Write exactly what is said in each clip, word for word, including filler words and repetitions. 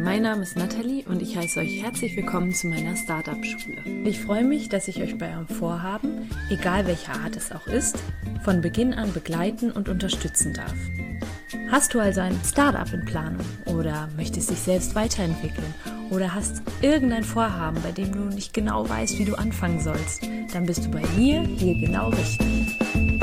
mein Name ist Nathalie und ich heiße euch herzlich willkommen zu meiner Startup-Schule. Ich freue mich, dass ich euch bei eurem Vorhaben, egal welcher Art es auch ist, von Beginn an begleiten und unterstützen darf. Hast du also ein Startup in Planung oder möchtest dich selbst weiterentwickeln oder hast irgendein Vorhaben, bei dem du nicht genau weißt, wie du anfangen sollst, dann bist du bei mir hier genau richtig.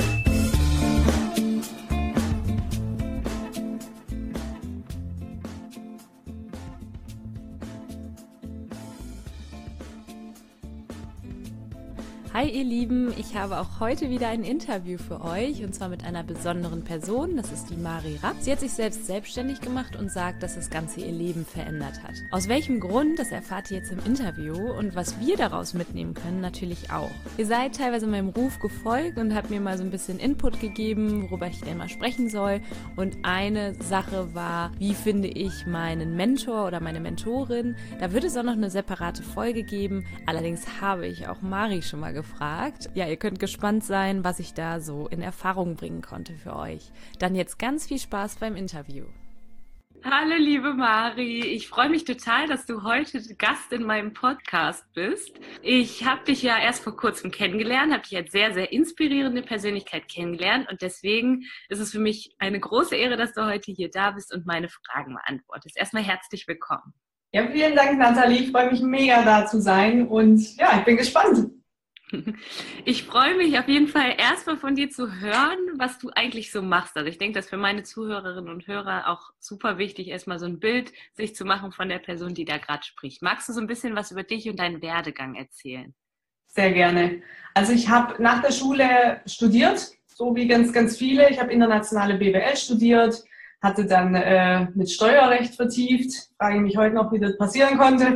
Hi ihr Lieben, ich habe auch heute wieder ein Interview für euch und zwar mit einer besonderen Person, das ist die Mari Rapp. Sie hat sich selbst selbstständig gemacht und sagt, dass das Ganze ihr Leben verändert hat. Aus welchem Grund, das erfahrt ihr jetzt im Interview und was wir daraus mitnehmen können, natürlich auch. Ihr seid teilweise meinem Ruf gefolgt und habt mir mal so ein bisschen Input gegeben, worüber ich denn mal sprechen soll, und eine Sache war, wie finde ich meinen Mentor oder meine Mentorin. Da wird es auch noch eine separate Folge geben, allerdings habe ich auch Mari schon mal gefragt. gefragt. Ja, ihr könnt gespannt sein, was ich da so in Erfahrung bringen konnte für euch. Dann jetzt ganz viel Spaß beim Interview. Hallo liebe Mari, ich freue mich total, dass du heute Gast in meinem Podcast bist. Ich habe dich ja erst vor kurzem kennengelernt, habe dich als sehr, sehr inspirierende Persönlichkeit kennengelernt und deswegen ist es für mich eine große Ehre, dass du heute hier da bist und meine Fragen beantwortest. Erstmal herzlich willkommen. Ja, vielen Dank, Nathalie. Ich freue mich mega, da zu sein und ja, ich bin gespannt. Ich freue mich auf jeden Fall erstmal von dir zu hören, was du eigentlich so machst. Also ich denke, das ist für meine Zuhörerinnen und Hörer auch super wichtig, erstmal so ein Bild sich zu machen von der Person, die da gerade spricht. Magst du so ein bisschen was über dich und deinen Werdegang erzählen? Sehr gerne. Also ich habe nach der Schule studiert, so wie ganz, ganz viele. Ich habe internationale B W L studiert, hatte dann äh, mit Steuerrecht vertieft. Frage mich heute noch, wie das passieren konnte.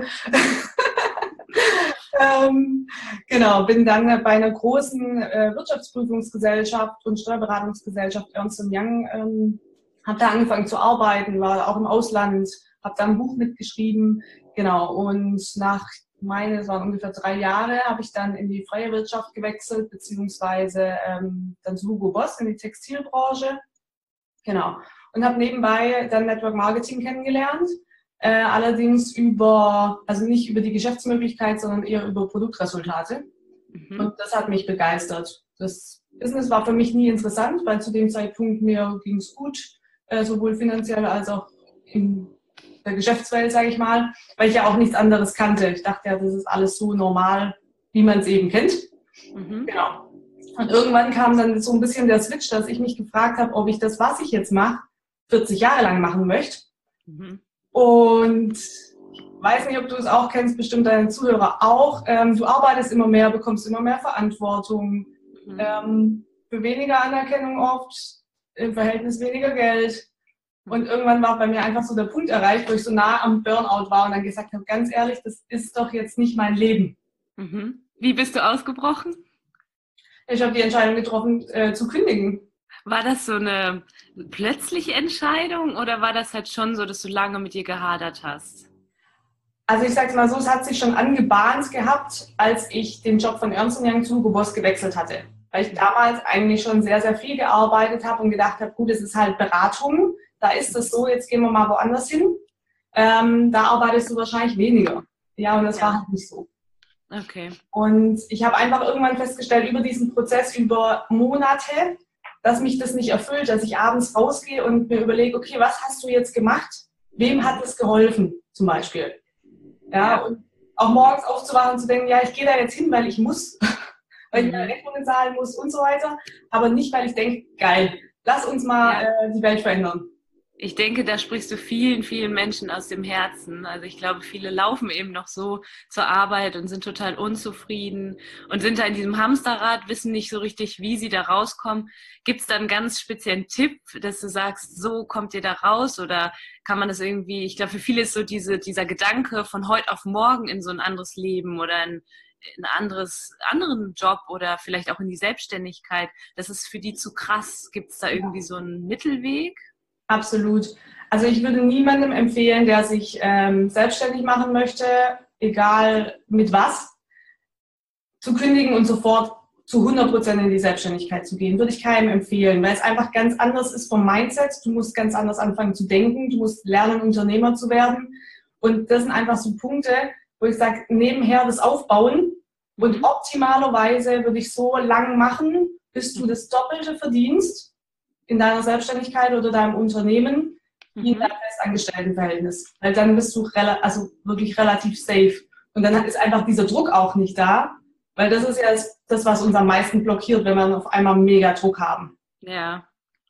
Ähm, genau, bin dann bei einer großen äh, Wirtschaftsprüfungsgesellschaft und Steuerberatungsgesellschaft Ernst und Young, ähm, habe da angefangen zu arbeiten, war auch im Ausland, habe da ein Buch mitgeschrieben, genau, und nach, meine, es waren ungefähr drei Jahre, habe ich dann in die freie Wirtschaft gewechselt, beziehungsweise ähm, dann zu Hugo Boss in die Textilbranche, genau, und habe nebenbei dann Network Marketing kennengelernt. Äh, allerdings über, also nicht über die Geschäftsmöglichkeit, sondern eher über Produktresultate. Mhm. Und das hat mich begeistert. Das Business war für mich nie interessant, weil zu dem Zeitpunkt mir ging es gut, äh, sowohl finanziell als auch in der Geschäftswelt, sage ich mal, weil ich ja auch nichts anderes kannte. Ich dachte ja, das ist alles so normal, wie man es eben kennt. Mhm. Genau. Und irgendwann kam dann so ein bisschen der Switch, dass ich mich gefragt habe, ob ich das, was ich jetzt mache, vierzig Jahre lang machen möchte. Mhm. Und weiß nicht, ob du es auch kennst, bestimmt deine Zuhörer auch. Ähm, du arbeitest immer mehr, bekommst immer mehr Verantwortung, mhm. ähm, für weniger Anerkennung oft, im Verhältnis weniger Geld. Und irgendwann war bei mir einfach so der Punkt erreicht, wo ich so nah am Burnout war und dann gesagt habe, ganz ehrlich, das ist doch jetzt nicht mein Leben. Mhm. Wie bist du ausgebrochen? Ich habe die Entscheidung getroffen, äh, zu kündigen. War das so eine plötzliche Entscheidung oder war das halt schon so, dass du lange mit dir gehadert hast? Also ich sag's mal so, es hat sich schon angebahnt gehabt, als ich den Job von Ernst und Young zu Hugo Boss gewechselt hatte. Weil ich damals eigentlich schon sehr, sehr viel gearbeitet habe und gedacht habe, gut, es ist halt Beratung, da ist es so, jetzt gehen wir mal woanders hin. Ähm, da arbeitest du wahrscheinlich weniger. Ja, und das ja. war halt nicht so. Okay. Und ich habe einfach irgendwann festgestellt, über diesen Prozess, über Monate, dass mich das nicht erfüllt, dass ich abends rausgehe und mir überlege, okay, was hast du jetzt gemacht? Wem hat es geholfen, zum Beispiel? Ja, und auch morgens aufzuwachen und zu denken, ja, ich gehe da jetzt hin, weil ich muss, weil ich meine Rechnungen zahlen muss und so weiter, aber nicht, weil ich denke, geil, lass uns mal ja. äh, die Welt verändern. Ich denke, da sprichst du vielen, vielen Menschen aus dem Herzen. Also ich glaube, viele laufen eben noch so zur Arbeit und sind total unzufrieden und sind da in diesem Hamsterrad, wissen nicht so richtig, wie sie da rauskommen. Gibt es da einen ganz speziellen Tipp, dass du sagst, so kommt ihr da raus? Oder kann man das irgendwie, ich glaube, für viele ist so diese, dieser Gedanke von heute auf morgen in so ein anderes Leben oder ein ein anderes, anderen Job oder vielleicht auch in die Selbstständigkeit, das ist für die zu krass. Gibt es da irgendwie so einen Mittelweg? Absolut. Also ich würde niemandem empfehlen, der sich ähm, selbstständig machen möchte, egal mit was, zu kündigen und sofort zu hundert Prozent in die Selbstständigkeit zu gehen. Würde ich keinem empfehlen, weil es einfach ganz anders ist vom Mindset. Du musst ganz anders anfangen zu denken, du musst lernen, Unternehmer zu werden. Und das sind einfach so Punkte, wo ich sage, nebenher das aufbauen und optimalerweise würde ich so lang machen, bis du das Doppelte verdienst in deiner Selbstständigkeit oder deinem Unternehmen, wie in deinem Festangestelltenverhältnis. Weil dann bist du rela- also wirklich relativ safe. Und dann ist einfach dieser Druck auch nicht da, weil das ist ja das, das, was uns am meisten blockiert, wenn wir auf einmal mega Druck haben. Ja.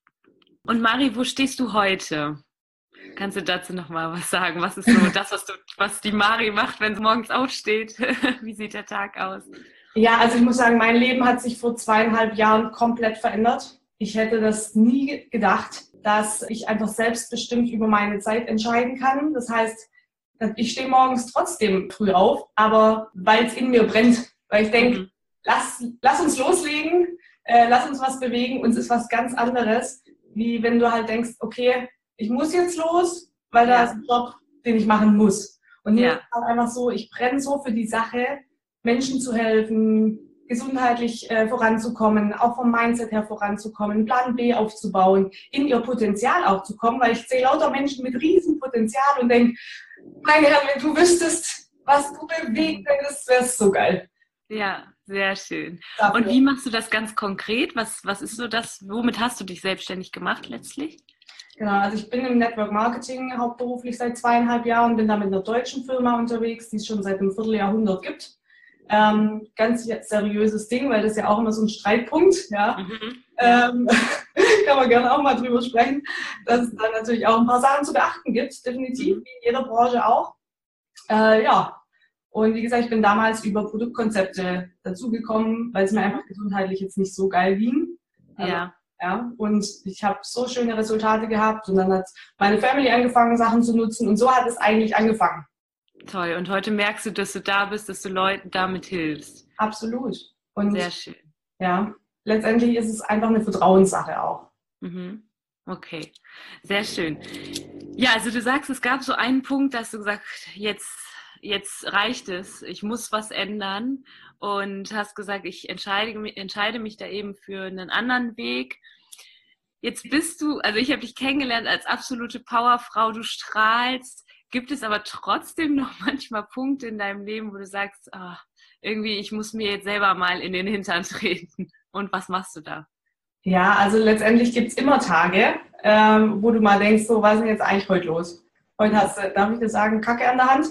Und Mari, wo stehst du heute? Kannst du dazu nochmal was sagen? Was ist so das, was, du, was die Mari macht, wenn sie morgens aufsteht? Wie sieht der Tag aus? Ja, also ich muss sagen, mein Leben hat sich vor zweieinhalb Jahren komplett verändert. Ich hätte das nie gedacht, dass ich einfach selbstbestimmt über meine Zeit entscheiden kann. Das heißt, ich stehe morgens trotzdem früh auf, aber weil es in mir brennt. Weil ich denke, mhm. lass, lass uns loslegen, äh, lass uns was bewegen. Uns ist was ganz anderes, wie wenn du halt denkst, okay, ich muss jetzt los, weil ja. da ist ein Job, den ich machen muss. Und hier ja. ist es halt einfach so, ich brenne so für die Sache, Menschen zu helfen, gesundheitlich äh, voranzukommen, auch vom Mindset her voranzukommen, Plan B aufzubauen, in ihr Potenzial auch zu kommen, weil ich sehe lauter Menschen mit riesen Potenzial und denke, meine Herren, wenn du wüsstest, was du bewegen könntest, wäre es so geil. Ja, sehr schön. Dafür. Und wie machst du das ganz konkret? Was, was ist so das, womit hast du dich selbstständig gemacht letztlich? Genau, also ich bin im Network Marketing hauptberuflich seit zweieinhalb Jahren, bin da mit einer deutschen Firma unterwegs, die es schon seit einem Vierteljahrhundert gibt. Ähm, ganz seriöses Ding, weil das ist ja auch immer so ein Streitpunkt, ja. Mhm. Ähm, kann man gerne auch mal drüber sprechen, dass es da natürlich auch ein paar Sachen zu beachten gibt, definitiv, wie in jeder Branche auch. Äh, ja, und wie gesagt, ich bin damals über Produktkonzepte dazugekommen, weil es mir einfach gesundheitlich jetzt nicht so geil ging. Also, ja. Ja, und ich habe so schöne Resultate gehabt und dann hat meine Family angefangen, Sachen zu nutzen und so hat es eigentlich angefangen. Toll. Und heute merkst du, dass du da bist, dass du Leuten damit hilfst. Absolut. Und sehr schön. Ja, letztendlich ist es einfach eine Vertrauenssache auch. Mhm. Okay, sehr schön. Ja, also du sagst, es gab so einen Punkt, dass du gesagt hast, jetzt, jetzt reicht es, ich muss was ändern und hast gesagt, ich entscheide, entscheide mich da eben für einen anderen Weg. Jetzt bist du, also ich habe dich kennengelernt als absolute Powerfrau, du strahlst. Gibt es aber trotzdem noch manchmal Punkte in deinem Leben, wo du sagst, oh, irgendwie, ich muss mir jetzt selber mal in den Hintern treten. Und was machst du da? Ja, also letztendlich gibt es immer Tage, ähm, wo du mal denkst, so, was ist denn jetzt eigentlich heute los? Heute hast du, darf ich dir sagen, Kacke an der Hand?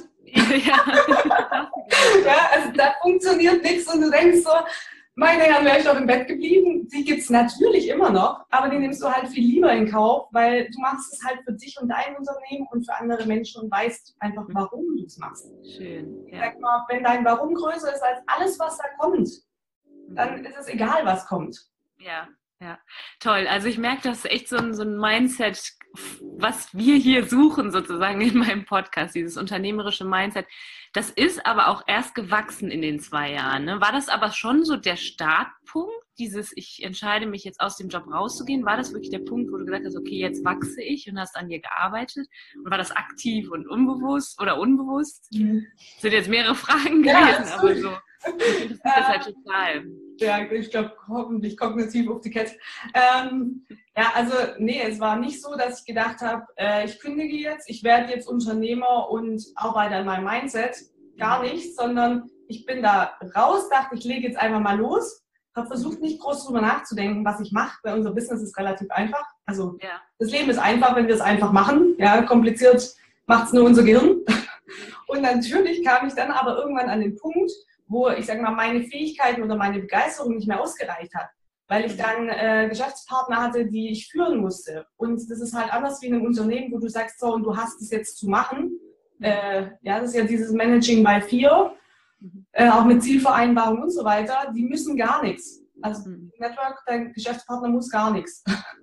Ja, ja, also da funktioniert nichts und du denkst so, meine Herren, wäre ich doch im Bett geblieben. Die gibt es natürlich immer noch, aber die nimmst du halt viel lieber in Kauf, weil du machst es halt für dich und dein Unternehmen und für andere Menschen und weißt einfach, warum du es machst. Schön. Ja. Sag mal, wenn dein Warum größer ist als alles, was da kommt, dann ist es egal, was kommt. Ja, ja. Toll. Also ich merke, das ist echt so ein, so ein Mindset, was wir hier suchen sozusagen in meinem Podcast, dieses unternehmerische Mindset. Das ist aber auch erst gewachsen in den zwei Jahren. Ne? War das aber schon so der Startpunkt, dieses, ich entscheide mich jetzt aus dem Job rauszugehen? War das wirklich der Punkt, wo du gesagt hast, okay, jetzt wachse ich und hast an dir gearbeitet? Und war das aktiv und unbewusst oder unbewusst? Mhm. Das sind jetzt mehrere Fragen gewesen, ja, aber so. Das ist halt total. Ja, ich glaube, hoffentlich kognitiv auf die Kette. Ähm, ja, also nee, es war nicht so, dass ich gedacht habe, äh, ich kündige jetzt, ich werde jetzt Unternehmer und arbeite an meinem Mindset. Gar nicht, sondern ich bin da raus, dachte, ich lege jetzt einfach mal los, habe versucht, nicht groß drüber nachzudenken, was ich mache, weil unser Business ist relativ einfach. Also ja. Das Leben ist einfach, wenn wir es einfach machen. Ja, kompliziert macht es nur unser Gehirn. Und natürlich kam ich dann aber irgendwann an den Punkt, wo ich sage mal, meine Fähigkeiten oder meine Begeisterung nicht mehr ausgereicht hat, weil ich dann äh, Geschäftspartner hatte, die ich führen musste. Und das ist halt anders wie in einem Unternehmen, wo du sagst, so, und du hast es jetzt zu machen. Äh, ja, das ist ja dieses Managing by Fear, äh, auch mit Zielvereinbarung und so weiter. Die müssen gar nichts. Also Network, dein Geschäftspartner muss gar nichts.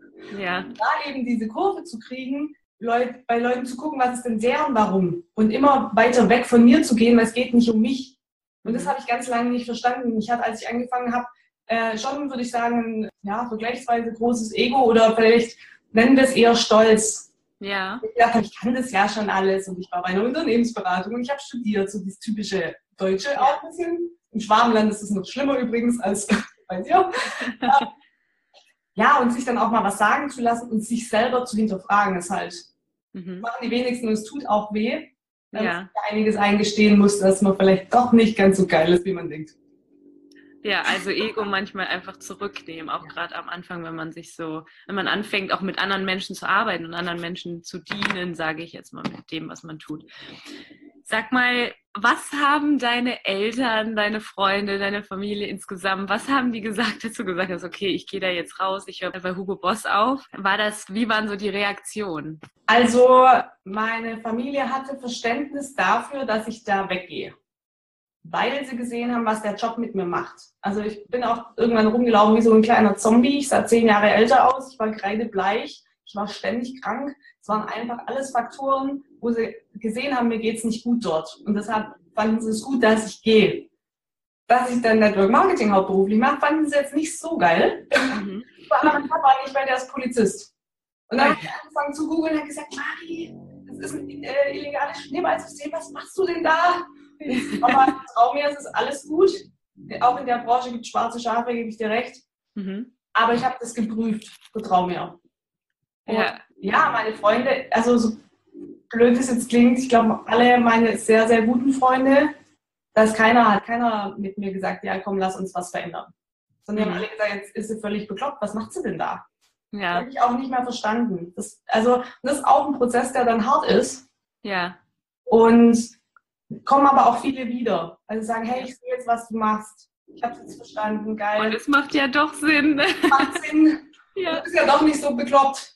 Ja. Da eben diese Kurve zu kriegen, Leut, bei Leuten zu gucken, was ist denn deren Warum? Und immer weiter weg von mir zu gehen, weil es geht nicht um mich. Und das habe ich ganz lange nicht verstanden. Ich hatte, als ich angefangen habe, äh, schon, würde ich sagen, ja, vergleichsweise großes Ego oder vielleicht nennen wir es eher Stolz. Ja. Ich dachte, ich kann das ja schon alles und ich war bei einer Unternehmensberatung und ich habe studiert, so das typische Deutsche auch ein bisschen. Im Schwabenland ist es noch schlimmer übrigens als bei dir. Ja, und sich dann auch mal was sagen zu lassen und sich selber zu hinterfragen, ist halt, mhm. machen die wenigsten und es tut auch weh. dass Ja. man einiges eingestehen muss, dass man vielleicht doch nicht ganz so geil ist, wie man denkt. Ja, also Ego manchmal einfach zurücknehmen, auch Ja. gerade am Anfang, wenn man sich so, wenn man anfängt, auch mit anderen Menschen zu arbeiten und anderen Menschen zu dienen, sage ich jetzt mal, mit dem, was man tut. Sag mal, was haben deine Eltern, deine Freunde, deine Familie insgesamt, was haben die gesagt, dass du gesagt hast, okay, ich gehe da jetzt raus, ich höre bei Hugo Boss auf? War das, wie waren so die Reaktionen? Also meine Familie hatte Verständnis dafür, dass ich da weggehe, weil sie gesehen haben, was der Job mit mir macht. Also ich bin auch irgendwann rumgelaufen wie so ein kleiner Zombie. Ich sah zehn Jahre älter aus, ich war kreidebleich, ich war ständig krank. Es waren einfach alles Faktoren, wo sie gesehen haben, mir geht's nicht gut dort. Und deshalb fanden sie es gut, dass ich gehe. Dass ich dann Network Marketing hauptberuflich mache, fanden sie jetzt nicht so geil. Mhm. Aber mein Papa nicht, weil der ist Polizist. Und dann habe ich angefangen zu googeln und habe gesagt, Mari, das ist ein äh, illegales Schneeballsystem, was machst du denn da? Aber trau mir, es ist alles gut. Auch in der Branche gibt es schwarze Schafe, gebe ich dir recht. Mhm. Aber ich habe das geprüft, vertrau mir. Und Ja. ja, meine Freunde, also so blöd es jetzt klingt, ich glaube, alle meine sehr, sehr guten Freunde, da ist keiner, hat keiner mit mir gesagt, ja komm, lass uns was verändern. Sondern die Mhm. haben alle gesagt, jetzt ist sie völlig bekloppt, was macht sie denn da? Das Ja, habe ich auch nicht mehr verstanden. Das, also, das ist auch ein Prozess, der dann hart ist. ja, Und kommen aber auch viele wieder. Also sagen, hey, ich sehe jetzt, was du machst. Ich habe es jetzt verstanden, und geil. es macht ja doch Sinn. Macht Sinn. Ja, Du bist ja doch nicht so bekloppt.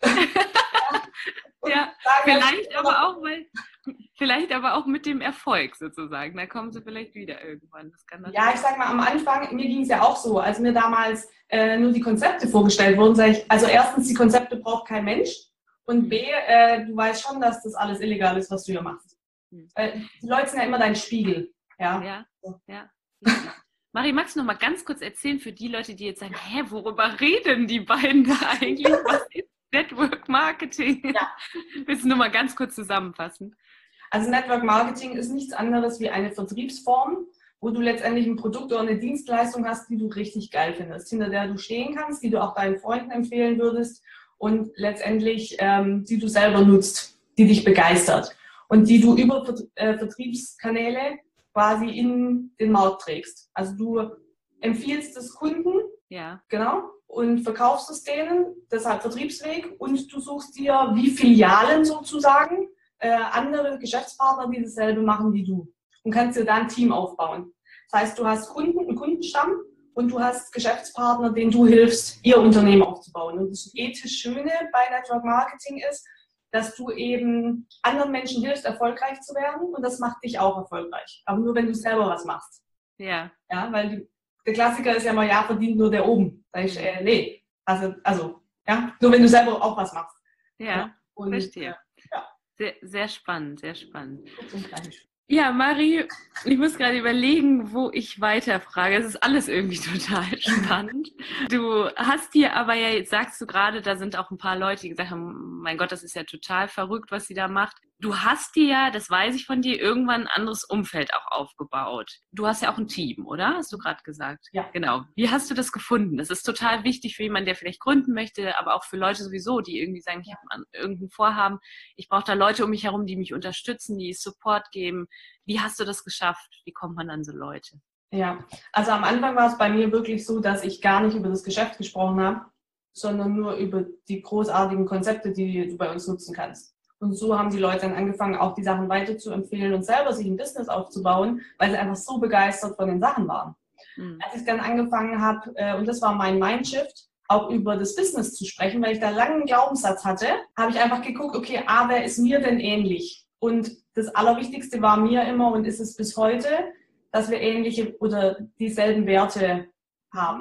Und ja. sagen Vielleicht jetzt- aber auch, weil, vielleicht aber auch mit dem Erfolg sozusagen. Da kommen sie vielleicht wieder irgendwann. Das kann Ja, ich sag mal, am Anfang, mir ging es ja auch so, als mir damals äh, nur die Konzepte vorgestellt wurden, sage ich, also erstens, die Konzepte braucht kein Mensch und B, äh, du weißt schon, dass das alles illegal ist, was du hier machst. Mhm. Äh, die Leute sind ja immer dein Spiegel. Ja. Ja, ja. Marie, magst du noch mal ganz kurz erzählen für die Leute, die jetzt sagen, hä, worüber reden die beiden da eigentlich? Was ist Network Marketing? Ja. Willst du noch mal ganz kurz zusammenfassen? Also Network Marketing ist nichts anderes wie eine Vertriebsform, wo du letztendlich ein Produkt oder eine Dienstleistung hast, die du richtig geil findest, hinter der du stehen kannst, die du auch deinen Freunden empfehlen würdest und letztendlich ähm, die du selber nutzt, die dich begeistert und die du über Vert- äh, Vertriebskanäle quasi in den Markt trägst. Also du empfiehlst es Kunden, Ja. genau, und verkaufst es denen, deshalb Vertriebsweg, und du suchst dir wie Filialen sozusagen äh, andere Geschäftspartner, die dasselbe machen wie du und kannst dir da ein Team aufbauen. Das heißt, du hast Kunden, einen Kundenstamm und du hast Geschäftspartner, denen du hilfst, ihr Unternehmen aufzubauen. Und das ethisch Schöne bei Network Marketing ist, dass du eben anderen Menschen hilfst, erfolgreich zu werden, und das macht dich auch erfolgreich. Aber nur, wenn du selber was machst. Ja. Ja, weil die, der Klassiker ist ja mal, ja, verdient nur der oben. Da ich, äh, nee, also, also, ja, nur wenn du selber auch was machst. Ja, Und, verstehe. äh, ja, Sehr, sehr spannend, sehr spannend. kurz und klein. Ja, Marie, ich muss gerade überlegen, wo ich weiterfrage. Es ist alles irgendwie total spannend. Du hast dir aber ja, jetzt sagst du gerade, da sind auch ein paar Leute, die gesagt haben, mein Gott, das ist ja total verrückt, was sie da macht. Du hast dir ja, das weiß ich von dir, irgendwann ein anderes Umfeld auch aufgebaut. Du hast ja auch ein Team, oder? Hast du gerade gesagt? Ja. Genau. Wie hast du das gefunden? Das ist total wichtig für jemanden, der vielleicht gründen möchte, aber auch für Leute sowieso, die irgendwie sagen, ich habe irgendein Vorhaben, ich brauche da Leute um mich herum, die mich unterstützen, die Support geben. Wie hast du das geschafft? Wie kommt man an so Leute? Ja, also am Anfang war es bei mir wirklich so, dass ich gar nicht über das Geschäft gesprochen habe, sondern nur über die großartigen Konzepte, die du bei uns nutzen kannst. Und so haben die Leute dann angefangen, auch die Sachen weiter zu empfehlen und selber sich ein Business aufzubauen, weil sie einfach so begeistert von den Sachen waren. Mhm. Als ich dann angefangen habe, äh, und das war mein Mindshift, auch über das Business zu sprechen, weil ich da lange einen Glaubenssatz hatte, habe ich einfach geguckt, okay, ah, wer ist mir denn ähnlich? Und das Allerwichtigste war mir immer und ist es bis heute, dass wir ähnliche oder dieselben Werte haben.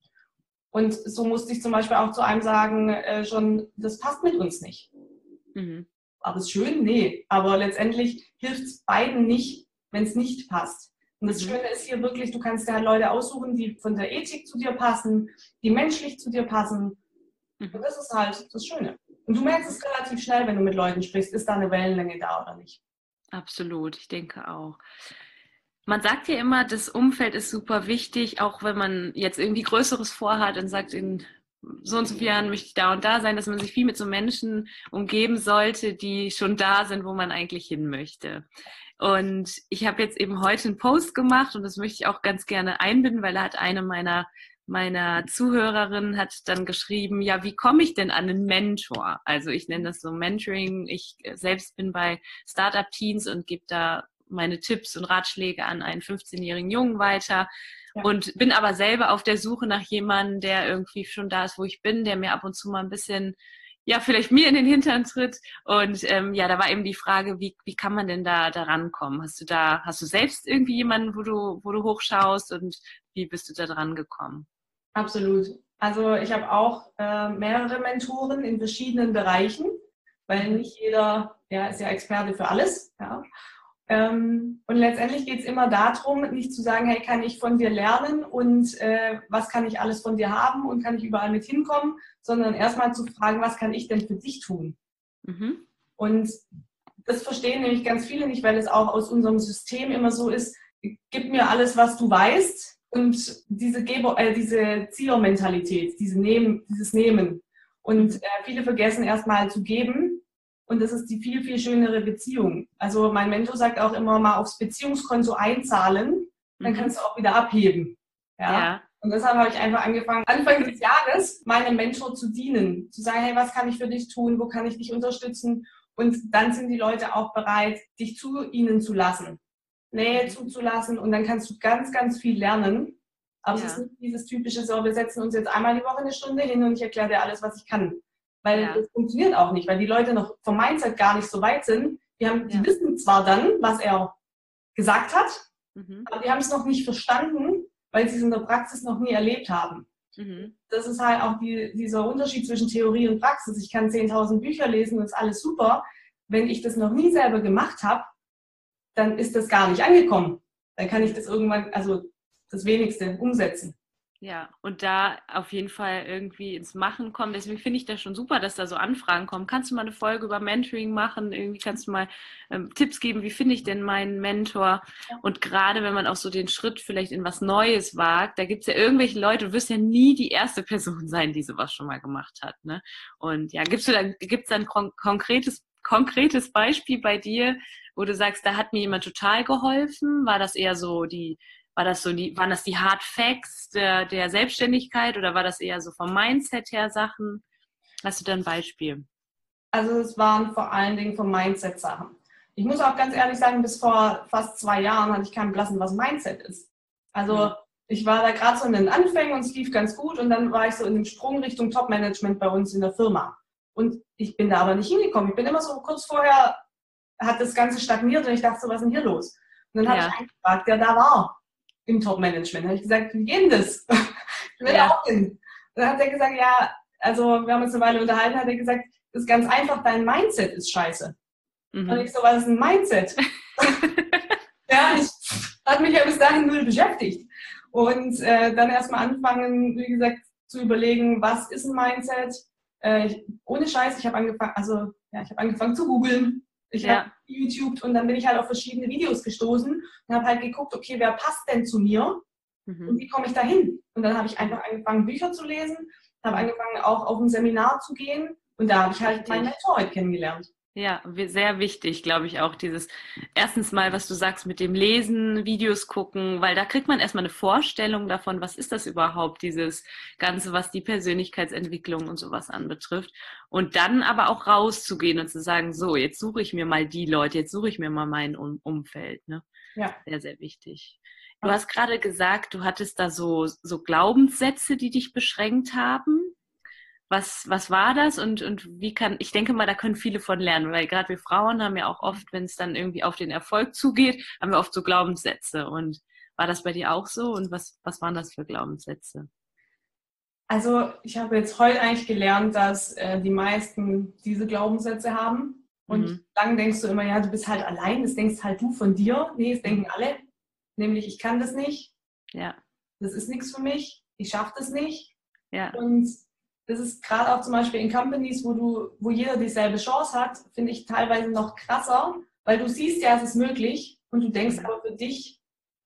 Und so musste ich zum Beispiel auch zu einem sagen, äh, schon, das passt mit uns nicht. Mhm. Aber ist schön? Nee. Aber letztendlich hilft es beiden nicht, wenn es nicht passt. Und das Mhm. Schöne ist hier wirklich, du kannst dir halt Leute aussuchen, die von der Ethik zu dir passen, die menschlich zu dir passen. Mhm. Und das ist halt das Schöne. Und du merkst es relativ schnell, wenn du mit Leuten sprichst, ist da eine Wellenlänge da oder nicht. Absolut, ich denke auch. Man sagt ja immer, das Umfeld ist super wichtig, auch wenn man jetzt irgendwie Größeres vorhat und sagt, in so und so vielen Jahren möchte ich da und da sein, dass man sich viel mit so Menschen umgeben sollte, die schon da sind, wo man eigentlich hin möchte. Und ich habe jetzt eben heute einen Post gemacht und das möchte ich auch ganz gerne einbinden, weil da hat eine meiner meiner Zuhörerin hat dann geschrieben, ja, wie komme ich denn an einen Mentor? Also ich nenne das so Mentoring. Ich selbst bin bei Startup-Teens und gebe da meine Tipps und Ratschläge an einen fünfzehnjährigen Jungen weiter. Ja. Und bin aber selber auf der Suche nach jemandem, der irgendwie schon da ist, wo ich bin, der mir ab und zu mal ein bisschen, ja, vielleicht mir in den Hintern tritt. Und ähm, ja, da war eben die Frage, wie, wie kann man denn da, da rankommen? Hast du da, hast du selbst irgendwie jemanden, wo du, wo du hochschaust und wie bist du da dran gekommen? Absolut. Also ich habe auch äh, mehrere Mentoren in verschiedenen Bereichen, weil nicht jeder, ja, ist ja Experte für alles. Ja. Ähm, und letztendlich geht es immer darum, nicht zu sagen, hey, kann ich von dir lernen und äh, was kann ich alles von dir haben und kann ich überall mit hinkommen, sondern erstmal zu fragen, was kann ich denn für dich tun? Mhm. Und das verstehen nämlich ganz viele nicht, weil es auch aus unserem System immer so ist, gib mir alles, was du weißt. Und diese, Geber, äh, diese Ziehermentalität, diese Nehmen, dieses Nehmen. Und äh, viele vergessen erstmal zu geben. Und das ist die viel, viel schönere Beziehung. Also mein Mentor sagt auch immer mal aufs Beziehungskonto einzahlen, dann mhm. kannst du auch wieder abheben. Ja? Ja. Und deshalb habe ich einfach angefangen, Anfang des Jahres meinem Mentor zu dienen. Zu sagen, hey, was kann ich für dich tun? Wo kann ich dich unterstützen? Und dann sind die Leute auch bereit, dich zu ihnen zu lassen. Nähe zuzulassen und dann kannst du ganz, ganz viel lernen. Aber ja. Es ist nicht dieses typische, so, wir setzen uns jetzt einmal die Woche eine Stunde hin und ich erkläre dir alles, was ich kann. Weil ja. das funktioniert auch nicht, weil die Leute noch vom Mindset gar nicht so weit sind. Die, haben, die ja. wissen zwar dann, was er gesagt hat, mhm. aber die haben es noch nicht verstanden, weil sie es in der Praxis noch nie erlebt haben. Mhm. Das ist halt auch die, dieser Unterschied zwischen Theorie und Praxis. Ich kann zehntausend Bücher lesen und ist alles super. Wenn ich das noch nie selber gemacht habe, dann ist das gar nicht angekommen. Dann kann ich das irgendwann, also das Wenigste, umsetzen. Ja, und da auf jeden Fall irgendwie ins Machen kommen. Deswegen finde ich das schon super, dass da so Anfragen kommen. Kannst du mal eine Folge über Mentoring machen? Irgendwie kannst du mal ähm, Tipps geben, wie finde ich denn meinen Mentor? Und gerade wenn man auch so den Schritt vielleicht in was Neues wagt, da gibt es ja irgendwelche Leute, du wirst ja nie die erste Person sein, die sowas schon mal gemacht hat. Ne? Und ja, gibt's da, gibt's da ein kon- konkretes, konkretes Beispiel bei dir, wo du sagst, da hat mir jemand total geholfen? War das eher so die, war das so die, waren das die Hard Facts der, der Selbstständigkeit oder war das eher so vom Mindset her Sachen? Hast du da ein Beispiel? Also es waren vor allen Dingen vom Mindset Sachen. Ich muss auch ganz ehrlich sagen, bis vor fast zwei Jahren hatte ich keinen Blassen, was Mindset ist. Also mhm. ich war da gerade so in den Anfängen und es lief ganz gut und dann war ich so in dem Sprung Richtung Top-Management bei uns in der Firma. Und ich bin da aber nicht hingekommen. Ich bin immer so kurz vorher hat das Ganze stagniert und ich dachte so, was ist denn hier los? Und dann habe ja. ich einen gefragt, der da war im Top-Management. Da habe ich gesagt, wie geht denn das? Ich will ja. auch hin. Und dann hat er gesagt, ja, also wir haben uns eine Weile unterhalten, hat er gesagt, das ist ganz einfach, dein Mindset ist scheiße. Mhm. Und ich so, was ist ein Mindset? Ja, ich hat mich ja bis dahin null beschäftigt. Und äh, dann erstmal anfangen, wie gesagt, zu überlegen, was ist ein Mindset? Äh, ich, ohne Scheiß, ich habe angefangen, also ja, ich habe angefangen zu googeln. Ich ja. habe YouTube und dann bin ich halt auf verschiedene Videos gestoßen und habe halt geguckt, okay, wer passt denn zu mir mhm. und wie komme ich da hin? Und dann habe ich einfach angefangen, Bücher zu lesen, habe angefangen, auch auf ein Seminar zu gehen und da habe ich halt meinen Mentor heute kennengelernt. Ja, sehr wichtig, glaube ich, auch dieses, erstens mal, was du sagst, mit dem Lesen, Videos gucken, weil da kriegt man erstmal eine Vorstellung davon, was ist das überhaupt, dieses Ganze, was die Persönlichkeitsentwicklung und sowas anbetrifft. Und dann aber auch rauszugehen und zu sagen, so, jetzt suche ich mir mal die Leute, jetzt suche ich mir mal mein um- Umfeld. Ne? Ja. Sehr, sehr wichtig. Du hast gerade gesagt, du hattest da so, so Glaubenssätze, die dich beschränkt haben. Was, was war das und, und wie kann, ich denke mal, da können viele von lernen, weil gerade wir Frauen haben ja auch oft, wenn es dann irgendwie auf den Erfolg zugeht, haben wir oft so Glaubenssätze. Und war das bei dir auch so? Und was, was waren das für Glaubenssätze? Also ich habe jetzt heute eigentlich gelernt, dass äh, die meisten diese Glaubenssätze haben. Und mhm. lang denkst du immer, ja, du bist halt allein, das denkst halt du von dir. Nee, das denken alle. Nämlich, ich kann das nicht. Ja. Das ist nichts für mich. Ich schaffe das nicht. Ja. Und das ist gerade auch zum Beispiel in Companies, wo du, wo jeder dieselbe Chance hat, finde ich teilweise noch krasser, weil du siehst ja, es ist möglich und du denkst, aber für dich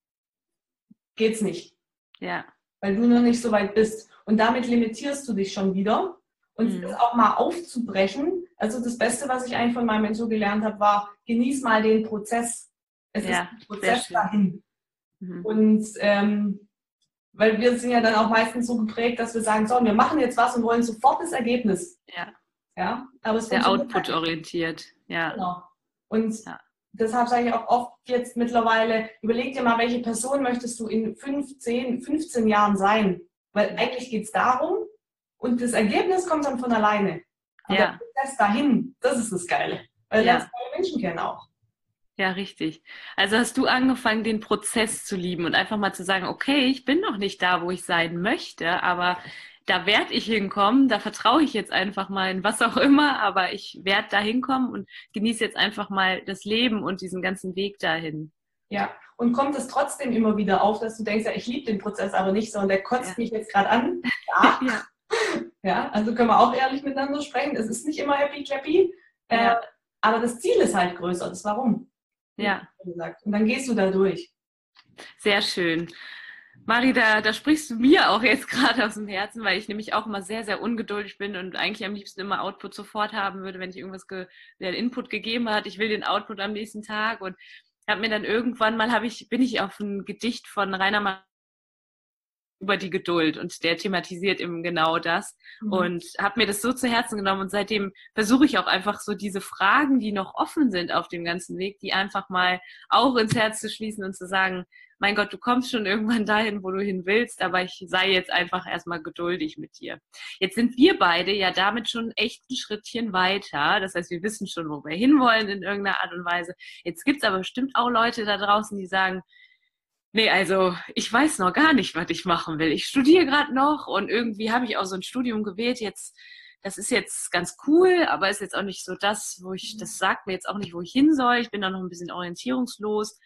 geht's nicht. Ja. Weil du noch nicht so weit bist. Und damit limitierst du dich schon wieder. Und mhm. das auch mal aufzubrechen. Also das Beste, was ich eigentlich von meinem Mentor gelernt habe, war, genieß mal den Prozess. Es Ja, ist ein Prozess schön. dahin. Mhm. Und ähm, weil wir sind ja dann auch meistens so geprägt, dass wir sagen, so, wir machen jetzt was und wollen sofort das Ergebnis. Ja, Ja, aber es sehr funktioniert halt nicht. output-orientiert. Ja. Genau. Und Ja. deshalb sage ich auch oft jetzt mittlerweile, überleg dir mal, welche Person möchtest du in fünfzehn, fünfzehn Jahren sein? Weil eigentlich geht es darum und das Ergebnis kommt dann von alleine. Aber Ja. der Prozess dahin, das ist das Geile. Weil du Ja. lernst neue Menschen kennen auch. Ja, richtig. Also hast du angefangen, den Prozess zu lieben und einfach mal zu sagen, okay, ich bin noch nicht da, wo ich sein möchte, aber da werde ich hinkommen, da vertraue ich jetzt einfach mal in was auch immer, aber ich werde da hinkommen und genieße jetzt einfach mal das Leben und diesen ganzen Weg dahin. Ja, und kommt es trotzdem immer wieder auf, dass du denkst, ja, ich liebe den Prozess aber nicht so und der kotzt Ja. mich jetzt gerade an. Ja. Ja. Ja, also können wir auch ehrlich miteinander sprechen. Es ist nicht immer happy clappy, äh, Ja. aber das Ziel ist halt größer. Das Warum. Ja. Wie gesagt. Und dann gehst du da durch. Sehr schön. Mari, da, da sprichst du mir auch jetzt gerade aus dem Herzen, weil ich nämlich auch immer sehr, sehr ungeduldig bin und eigentlich am liebsten immer Output sofort haben würde, wenn ich irgendwas, ge den Input gegeben hat. Ich will den Output am nächsten Tag und habe mir dann irgendwann mal, habe ich, bin ich auf ein Gedicht von Rainer Maria über die Geduld und der thematisiert eben genau das Mhm. und habe mir das so zu Herzen genommen und seitdem versuche ich auch einfach so diese Fragen, die noch offen sind auf dem ganzen Weg, die einfach mal auch ins Herz zu schließen und zu sagen, mein Gott, du kommst schon irgendwann dahin, wo du hin willst, aber ich sei jetzt einfach erstmal geduldig mit dir. Jetzt sind wir beide ja damit schon echt ein Schrittchen weiter, das heißt, wir wissen schon, wo wir hinwollen in irgendeiner Art und Weise. Jetzt gibt es aber bestimmt auch Leute da draußen, die sagen, nee, also ich weiß noch gar nicht, was ich machen will. Ich studiere gerade noch und irgendwie habe ich auch so ein Studium gewählt. Jetzt, das ist jetzt ganz cool, aber ist jetzt auch nicht so das, wo ich, das sagt mir jetzt auch nicht, wo ich hin soll. Ich bin da noch ein bisschen orientierungslos.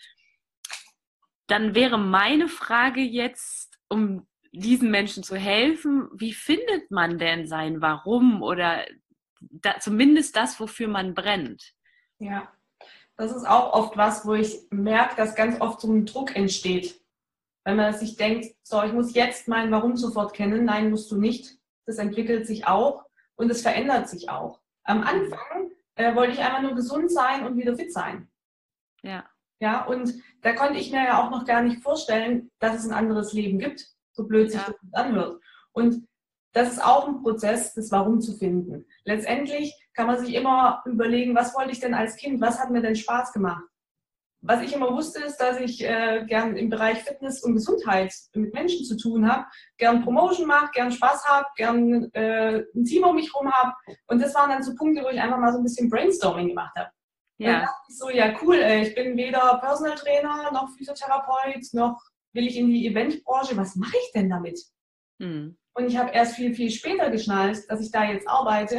Dann wäre meine Frage jetzt, um diesen Menschen zu helfen, wie findet man denn sein Warum oder da, zumindest das, wofür man brennt? Ja, das ist auch oft was, wo ich merke, dass ganz oft so ein Druck entsteht. Wenn man sich denkt, so, ich muss jetzt mein Warum sofort kennen. Nein, musst du nicht. Das entwickelt sich auch und es verändert sich auch. Am Anfang äh, wollte ich einfach nur gesund sein und wieder fit sein. Ja. Ja, und da konnte ich mir ja auch noch gar nicht vorstellen, dass es ein anderes Leben gibt, so blöd sich Ja. das anhört. Und das ist auch ein Prozess, das Warum zu finden. Letztendlich kann man sich immer überlegen, was wollte ich denn als Kind, was hat mir denn Spaß gemacht? Was ich immer wusste, ist, dass ich äh, gern im Bereich Fitness und Gesundheit mit Menschen zu tun habe, gern Promotion mache, gern Spaß habe, gern äh, ein Team um mich herum habe. Und das waren dann so Punkte, wo ich einfach mal so ein bisschen Brainstorming gemacht habe. Ja. Dann dachte ich so, ja cool, ey, ich bin weder Personal Trainer noch Physiotherapeut, noch will ich in die Eventbranche. Was mache ich denn damit? Hm. Und ich habe erst viel, viel später geschnallt, dass ich da jetzt arbeite,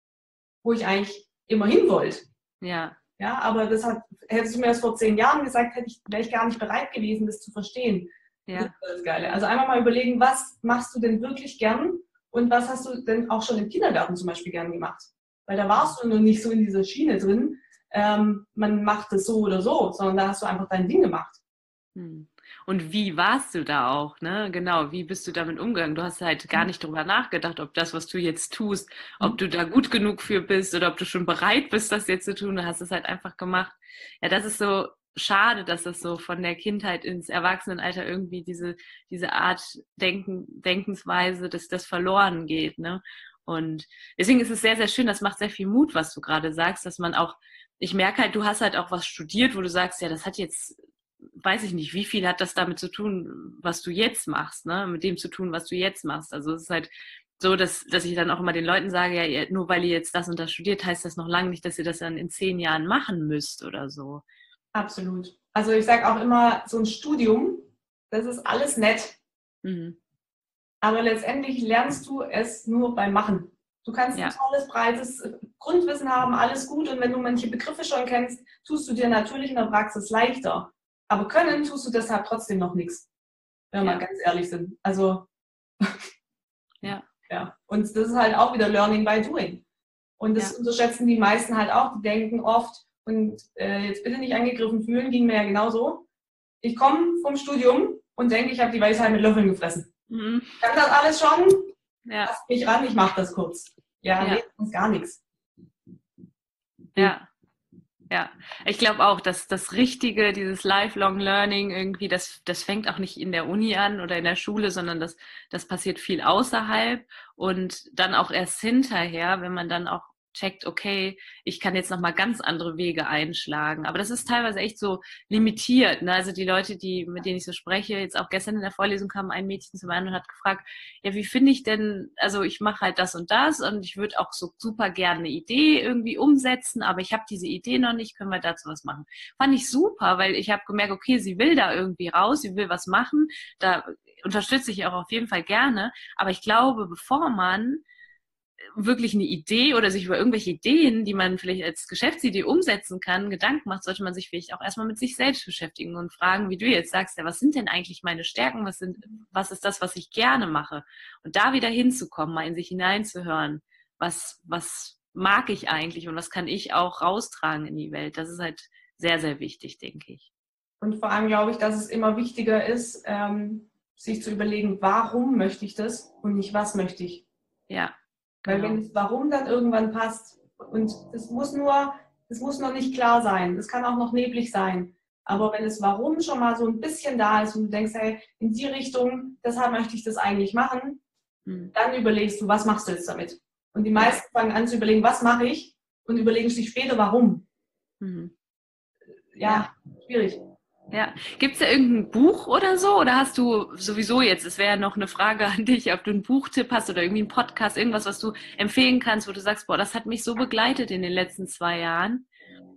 wo ich eigentlich immer hin wollte. Ja. Ja, aber das hat, hättest du mir das vor zehn Jahren gesagt, hätte ich, wäre ich gar nicht bereit gewesen, das zu verstehen. Ja. Das ist das Geile. Also einmal mal überlegen, was machst du denn wirklich gern und was hast du denn auch schon im Kindergarten zum Beispiel gern gemacht? Weil da warst du noch nicht so in dieser Schiene drin, ähm, man macht es so oder so, sondern da hast du einfach dein Ding gemacht. Hm. Und wie warst du da auch, ne? Genau, wie bist du damit umgegangen? Du hast halt gar nicht drüber nachgedacht, ob das, was du jetzt tust, ob du da gut genug für bist oder ob du schon bereit bist, das jetzt zu tun. Du hast es halt einfach gemacht. Ja, das ist so schade, dass das so von der Kindheit ins Erwachsenenalter irgendwie diese, diese Art Denken, Denkensweise, dass das verloren geht, ne? Und deswegen ist es sehr, sehr schön, das macht sehr viel Mut, was du gerade sagst, dass man auch, ich merke halt, du hast halt auch was studiert, wo du sagst, ja, das hat jetzt, weiß ich nicht, wie viel hat das damit zu tun, was du jetzt machst, ne? Mit dem zu tun, was du jetzt machst. Also es ist halt so, dass, dass ich dann auch immer den Leuten sage, ja, ihr, nur weil ihr jetzt das und das studiert, heißt das noch lange nicht, dass ihr das dann in zehn Jahren machen müsst oder so. Absolut. Also ich sage auch immer, so ein Studium, das ist alles nett, Mhm. aber letztendlich lernst du es nur beim Machen. Du kannst Ja. ein tolles, breites Grundwissen haben, alles gut, und wenn du manche Begriffe schon kennst, tust du dir natürlich in der Praxis leichter. Aber können tust du deshalb trotzdem noch nichts, wenn wir Ja. mal ganz ehrlich sind. Also, Ja. ja. Und das ist halt auch wieder Learning by Doing. Und das Ja. unterschätzen die meisten halt auch. Die denken oft, und äh, jetzt bitte nicht angegriffen fühlen, ging mir ja genauso. Ich komme vom Studium und denke, ich habe die Weisheit mit Löffeln gefressen. Mhm. Ich kann das alles schon, Ja. lass mich ran, ich mache das kurz. Ja, Ja. nee, das ist gar nichts. Ja. Ja, ich glaube auch, dass das Richtige, dieses Lifelong Learning irgendwie, das, das fängt auch nicht in der Uni an oder in der Schule, sondern das, das passiert viel außerhalb und dann auch erst hinterher, wenn man dann auch checkt, okay, ich kann jetzt nochmal ganz andere Wege einschlagen. Aber das ist teilweise echt so limitiert. Ne? Also die Leute, die, mit denen ich so spreche, jetzt auch gestern in der Vorlesung kam ein Mädchen zu mir und hat gefragt, ja, wie finde ich denn, also ich mache halt das und das und ich würde auch so super gerne eine Idee irgendwie umsetzen, aber ich habe diese Idee noch nicht, können wir dazu was machen? Fand ich super, weil ich habe gemerkt, okay, sie will da irgendwie raus, sie will was machen, da unterstütze ich auch auf jeden Fall gerne, aber ich glaube, bevor man wirklich eine Idee oder sich über irgendwelche Ideen, die man vielleicht als Geschäftsidee umsetzen kann, Gedanken macht, sollte man sich vielleicht auch erstmal mit sich selbst beschäftigen und fragen, wie du jetzt sagst, ja, was sind denn eigentlich meine Stärken, was sind, was ist das, was ich gerne mache? Und da wieder hinzukommen, mal in sich hineinzuhören, was, was mag ich eigentlich und was kann ich auch raustragen in die Welt? Das ist halt sehr, sehr wichtig, denke ich. Und vor allem glaube ich, dass es immer wichtiger ist, ähm, sich zu überlegen, warum möchte ich das und nicht, was möchte ich. Ja. Weil Genau. wenn das Warum dann irgendwann passt und das muss nur, das muss noch nicht klar sein, das kann auch noch neblig sein, aber wenn das Warum schon mal so ein bisschen da ist und du denkst, hey, in die Richtung, deshalb möchte ich das eigentlich machen, mhm. dann überlegst du, was machst du jetzt damit? Und die meisten fangen an zu überlegen, was mache ich und überlegen sich später, warum. Mhm. Ja, ja, schwierig. Ja. Gibt es da irgendein Buch oder so? Oder hast du sowieso jetzt, es wäre ja noch eine Frage an dich, ob du einen Buchtipp hast oder irgendwie einen Podcast, irgendwas, was du empfehlen kannst, wo du sagst, boah, das hat mich so begleitet in den letzten zwei Jahren?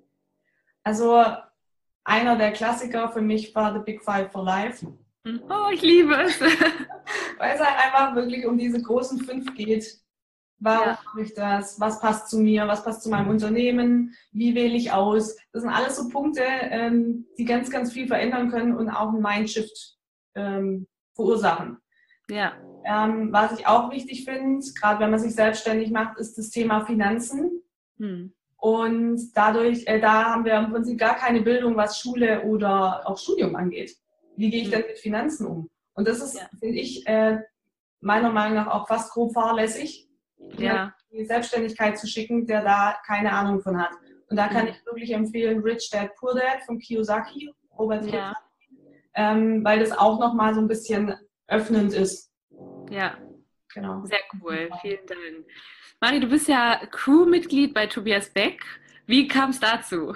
Also einer der Klassiker für mich war The Big Five for Life. Oh, ich liebe es. Weil es halt einfach wirklich um diese großen fünf geht. Warum ja. mache ich das? Was passt zu mir? Was passt zu meinem Unternehmen? Wie wähle ich aus? Das sind alles so Punkte, ähm, die ganz, ganz viel verändern können und auch einen Mindshift ähm, verursachen. Ja. Ähm, was ich auch wichtig finde, gerade wenn man sich selbstständig macht, ist das Thema Finanzen. Hm. Und dadurch, äh, da haben wir im Prinzip gar keine Bildung, was Schule oder auch Studium angeht. Wie gehe ich hm. denn mit Finanzen um? Und das ist, ja. finde ich, äh, meiner Meinung nach auch fast grob fahrlässig. Ja. Die Selbstständigkeit zu schicken, der da keine Ahnung von hat. Und da kann mhm. ich wirklich empfehlen Rich Dad Poor Dad von Kiyosaki, Robert ja. ähm, weil das auch nochmal so ein bisschen öffnend ist. Ja, genau. Sehr cool, vielen Dank. Mari, du bist ja Crewmitglied bei Tobias Beck. Wie kam es dazu?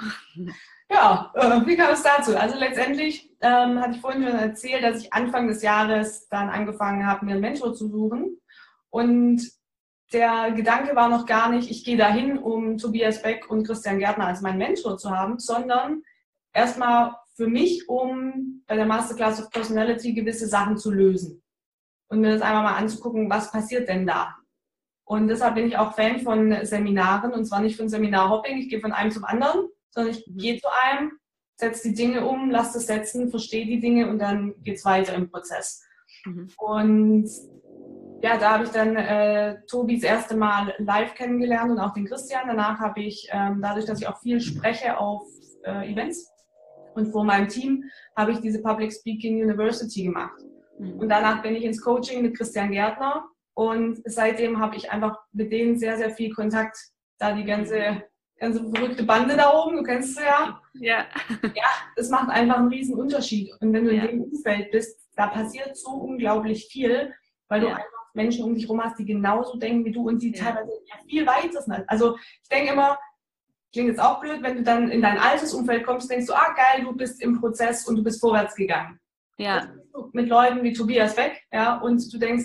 Ja, äh, wie kam es dazu? Also letztendlich ähm, hatte ich vorhin schon erzählt, dass ich Anfang des Jahres dann angefangen habe, mir einen Mentor zu suchen. Und der Gedanke war noch gar nicht, ich gehe dahin, um Tobias Beck und Christian Gärtner als meinen Mentor zu haben, sondern erstmal für mich, um bei der Masterclass of Personality gewisse Sachen zu lösen und mir das einmal mal anzugucken, was passiert denn da. Und deshalb bin ich auch Fan von Seminaren, und zwar nicht von Seminarhopping, ich gehe von einem zum anderen, sondern ich gehe zu einem, setze die Dinge um, lasse das setzen, verstehe die Dinge und dann geht es weiter im Prozess. Mhm. Und ja, da habe ich dann äh, Tobi das erste Mal live kennengelernt und auch den Christian. Danach habe ich, ähm, dadurch, dass ich auch viel spreche auf äh, Events und vor meinem Team, habe ich diese Public Speaking University gemacht. Mhm. Und danach bin ich ins Coaching mit Christian Gärtner und seitdem habe ich einfach mit denen sehr, sehr viel Kontakt. Da die ganze, ganze verrückte Bande da oben, du kennst sie ja. Ja. Ja, das macht einfach einen riesen Unterschied. Und wenn du ja. in dem Umfeld bist, da passiert so unglaublich viel, weil du ja. einfach Menschen um dich herum hast, die genauso denken wie du und die ja. teilweise ja viel weiter sind. Also ich denke immer, klingt jetzt auch blöd, wenn du dann in dein altes Umfeld kommst, denkst du, ah geil, du bist im Prozess und du bist vorwärts gegangen. Ja. Mit Leuten wie Tobias Beck, ja, und du denkst,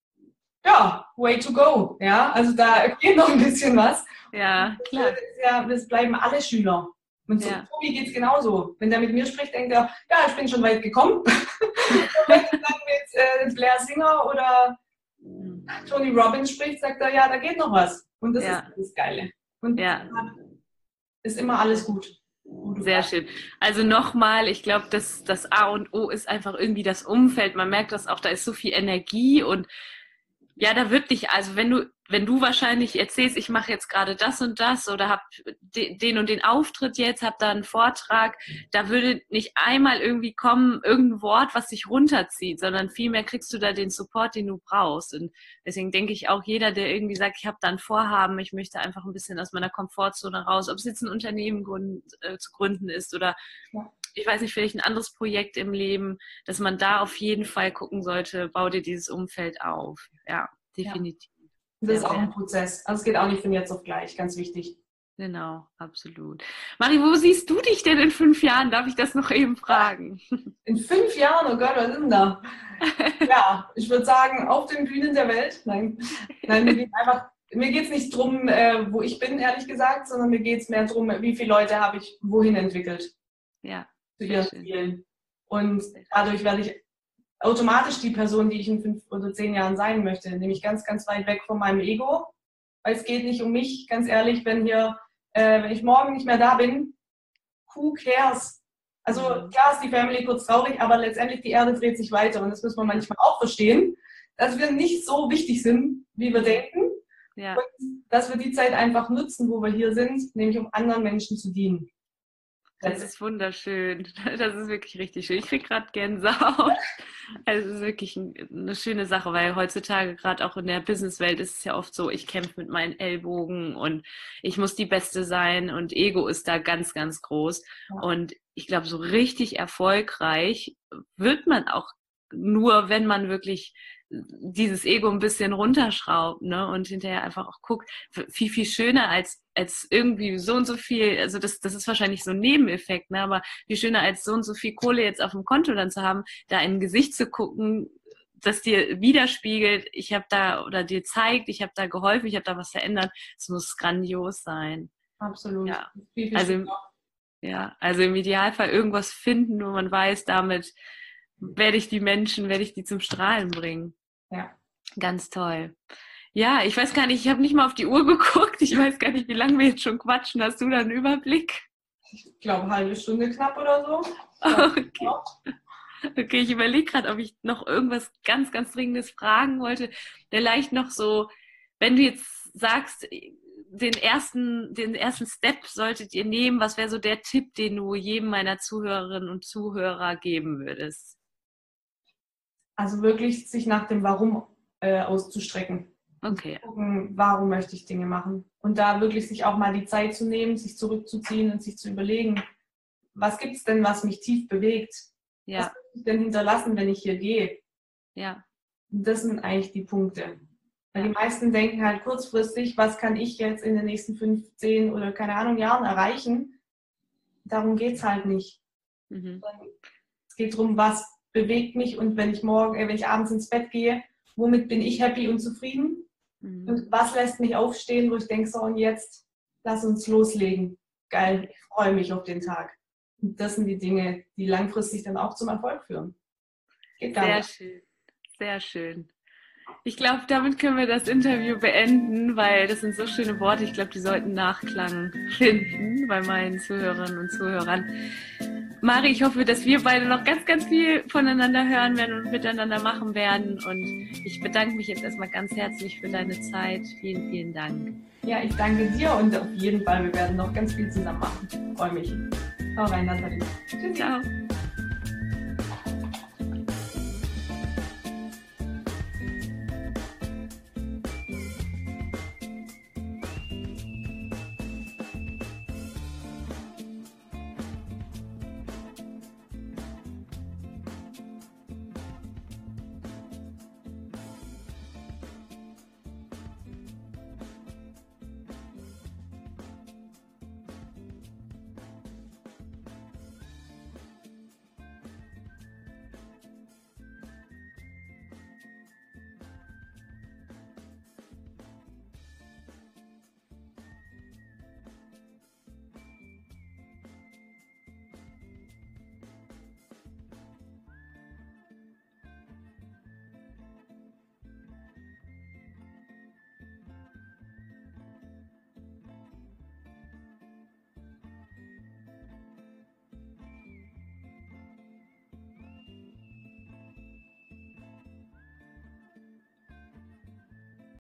ja, way to go, ja, also da geht noch ein bisschen was. Ja, klar. Das, ja, das bleiben alle Schüler. Und so, ja. Tobi geht es genauso. Wenn der mit mir spricht, denkt er, ja, ich bin schon weit gekommen. Und wenn du dann mit äh, Blair Singer oder Tony Robbins spricht, sagt er, ja, da geht noch was. Und das ja. ist das Geile. Und ja. ist immer alles gut. Sehr schön. Also nochmal, ich glaube, das, das A und O ist einfach irgendwie das Umfeld. Man merkt das auch, da ist so viel Energie und ja, da wirklich, also wenn du wenn du wahrscheinlich erzählst, ich mache jetzt gerade das und das oder habe de, den und den Auftritt jetzt, habe da einen Vortrag, da würde nicht einmal irgendwie kommen, irgendein Wort, was dich runterzieht, sondern vielmehr kriegst du da den Support, den du brauchst. Und deswegen denke ich auch, jeder, der irgendwie sagt, ich habe da ein Vorhaben, ich möchte einfach ein bisschen aus meiner Komfortzone raus, ob es jetzt ein Unternehmen gründ, äh, zu gründen ist oder ja. ich weiß nicht, vielleicht ein anderes Projekt im Leben, dass man da auf jeden Fall gucken sollte, bau dir dieses Umfeld auf. Ja, definitiv. Ja. Das ist auch ein Prozess. Also es geht auch nicht von jetzt auf gleich, ganz wichtig. Genau, absolut. Mari, wo siehst du dich denn in fünf Jahren? Darf ich das noch eben fragen? In fünf Jahren? Oh Gott, was ist denn da? Ja, ich würde sagen, auf den Bühnen der Welt. Nein, Nein mir geht einfach, mir geht es nicht darum, äh, wo ich bin, ehrlich gesagt, sondern mir geht es mehr darum, wie viele Leute habe ich wohin entwickelt. Ja. Zu ihren Zielen. Und dadurch werde ich automatisch die Person, die ich in fünf oder zehn Jahren sein möchte, nämlich ganz, ganz weit weg von meinem Ego, weil es geht nicht um mich, ganz ehrlich, wenn hier, äh, wenn ich morgen nicht mehr da bin, who cares? Also klar ist die Family kurz traurig, aber letztendlich die Erde dreht sich weiter und das müssen wir manchmal auch verstehen, dass wir nicht so wichtig sind, wie wir denken ja. und dass wir die Zeit einfach nutzen, wo wir hier sind, nämlich um anderen Menschen zu dienen. Das ist wunderschön. Das ist wirklich richtig schön. Ich kriege gerade Gänsehaut. Es ist wirklich eine schöne Sache, weil heutzutage gerade auch in der Businesswelt ist es ja oft so, ich kämpfe mit meinen Ellbogen und ich muss die Beste sein und Ego ist da ganz, ganz groß. Ja. Und ich glaube, so richtig erfolgreich wird man auch nur, wenn man wirklich dieses Ego ein bisschen runterschraubt, ne, und hinterher einfach auch guckt, viel, viel schöner als, als irgendwie so und so viel, also das, das ist wahrscheinlich so ein Nebeneffekt, ne, aber viel schöner als so und so viel Kohle jetzt auf dem Konto dann zu haben, da in ein Gesicht zu gucken, das dir widerspiegelt, ich habe da, oder dir zeigt, ich habe da geholfen, ich habe da was verändert, es muss grandios sein. Absolut. Ja. Viel, viel also, im, ja, also im Idealfall irgendwas finden, wo man weiß, damit werde ich die Menschen, werde ich die zum Strahlen bringen. Ja. Ganz toll. Ja, ich weiß gar nicht, ich habe nicht mal auf die Uhr geguckt. Ich weiß gar nicht, wie lange wir jetzt schon quatschen. Hast du da einen Überblick? Ich glaube, eine halbe Stunde knapp oder so. Okay, okay, ich überlege gerade, ob ich noch irgendwas ganz, ganz Dringendes fragen wollte. Vielleicht noch so, wenn du jetzt sagst, den ersten, den ersten Step solltet ihr nehmen, was wäre so der Tipp, den du jedem meiner Zuhörerinnen und Zuhörer geben würdest? Also wirklich sich nach dem Warum äh, auszustrecken. Okay. Gucken, warum möchte ich Dinge machen? Und da wirklich sich auch mal die Zeit zu nehmen, sich zurückzuziehen und sich zu überlegen, was gibt es denn, was mich tief bewegt? Ja. Was möchte ich denn hinterlassen, wenn ich hier gehe? Ja. Und das sind eigentlich die Punkte. Weil die meisten denken halt kurzfristig, was kann ich jetzt in den nächsten fünf, zehn oder keine Ahnung Jahren erreichen? Darum geht es halt nicht. Mhm. Es geht darum, was bewegt mich und wenn ich morgen, äh, wenn ich abends ins Bett gehe, womit bin ich happy und zufrieden? Mhm. Und was lässt mich aufstehen, wo ich denke, so und jetzt lass uns loslegen. Geil, ich freue mich auf den Tag. Und das sind die Dinge, die langfristig dann auch zum Erfolg führen. Geht gar Sehr nicht. schön, sehr schön. Ich glaube, damit können wir das Interview beenden, weil das sind so schöne Worte. Ich glaube, die sollten Nachklang finden bei meinen Zuhörerinnen und Zuhörern. Mari, ich hoffe, dass wir beide noch ganz, ganz viel voneinander hören werden und miteinander machen werden. Und ich bedanke mich jetzt erstmal ganz herzlich für deine Zeit. Vielen, vielen Dank. Ja, ich danke dir und auf jeden Fall, wir werden noch ganz viel zusammen machen. Ich freue mich. Hau rein, Nathalie. Tschüss. Ciao.